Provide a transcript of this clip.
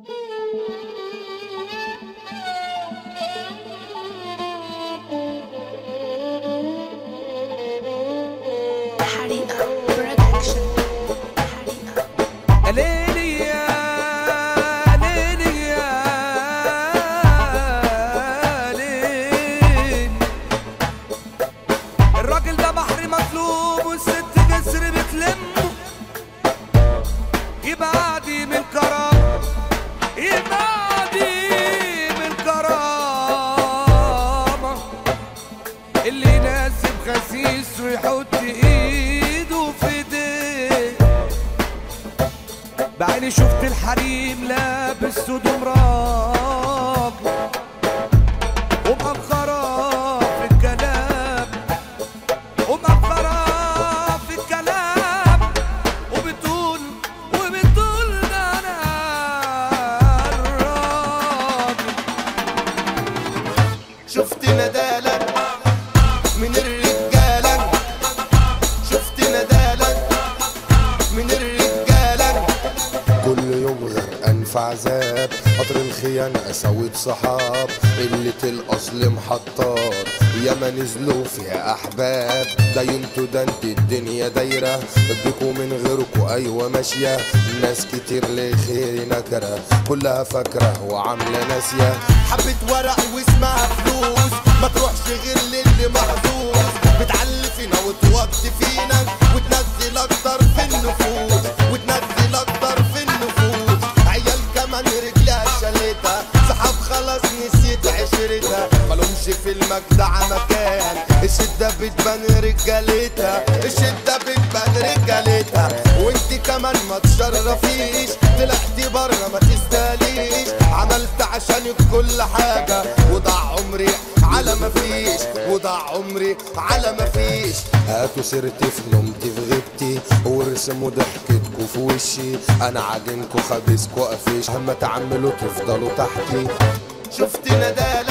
الراجل ده بحر مطلوب والست جسر بتلمه، يبقى عديم الكرامة، يبقى عديم الكرامة، اللي يناسب خسيس ويحط ايده في ايديه. بعيني شفت الحريم لابس هدوم راجل ومأخرة في الكلام، ومأخرة في الكلام، وبتقول ده أنا الراجل. شفت ندالك من الرجالة، شفت ندالك من الرجالة، كل يوم غرقان في عذاب، قطر الخيانة قساوة صحاب، قلة الأصل محطات ياما نزلوا فيها أحباب. ده انتوا ده انت الدنيا دايرة بيكوا من غيركوا أيوة ماشية، ناس كتير لخير نكرة كلها فاكرة وعاملة ناسية. حبة ورق واسمها فلوس ما تروحش غير للي محظوظ، بتعلي فينا وتوطي فينا وتنزل أكتر في النفوس، وتنزل أكتر في النفوس. عيال كمان رجلها شالتها، صحاب خلاص نسيت عشرتها، مالهمش في المجدع مكان، الشدة بتبان رجالتها، الشدة بتبان رجالتها. وانت كمان ما تشرفيش، طلعتي بره ما تستاهليش، عملت عشانك كل حاجة وضاع عمري على ما فيش، وضاع عمري على ما فيش. هاتوا سيرتي في نومتي في غيبتي وارسموا ضحكتكوا في وشي، انا عاجنكوا خبيثكوا قفيش، مهما تعملوا تفضلوا تحتي. شفت ندالة